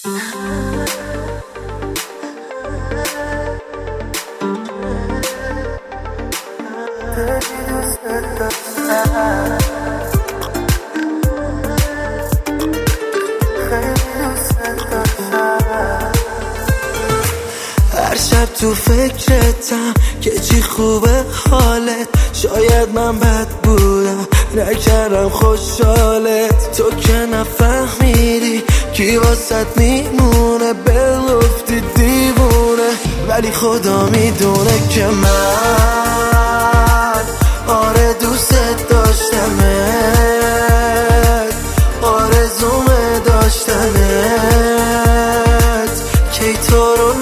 هر شب تو فکرتم که چی خوبه حالت. شاید من بد بودم نکردم خوشحالت. تو که نفهمیدی کی واسط میمونه، بگفتی دیوونه، ولی خدا میدونه که من آره دوست داشتمت، آرزومه داشتنت، کی تو رو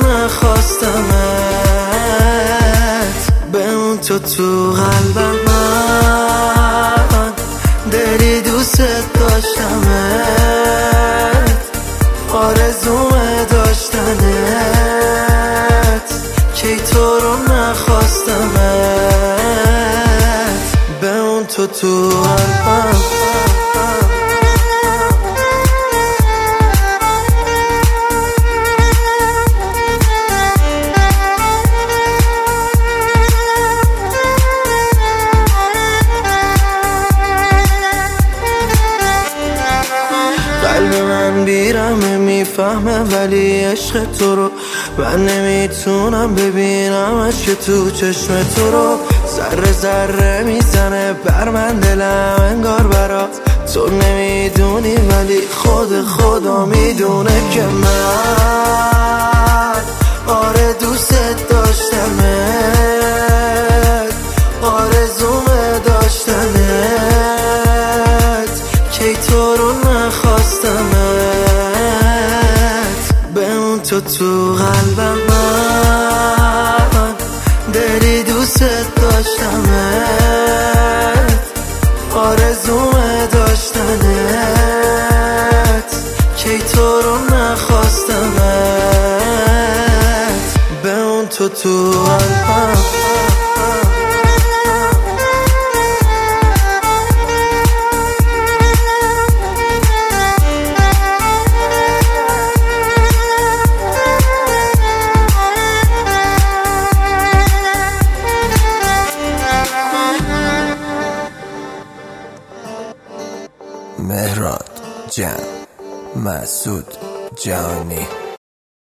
نخواستمت. بمون تو قلبم، من دلی دوست داشتمت، آرزومه داشتنت، کی تو رو نخواستمت. بمون تو قلبم. قلب من بیرمه میفهمه ولی عشق تو رو من نمیتونم ببینمش که تو چشم تو رو. ذره ذره میزنه بر من دلم انگار برات. تو نمیدونی ولی خدا میدونه که من آره دوست داشتمت، آرزومه داشتنت، کی تو رو نخواستمت. بمون تو قلبم، من دلی دوست داشتمت، آرزومه داشتنت، کی تو رو نخواستمت. بمون تو قلبم. مهراد جان، مسعود جانی.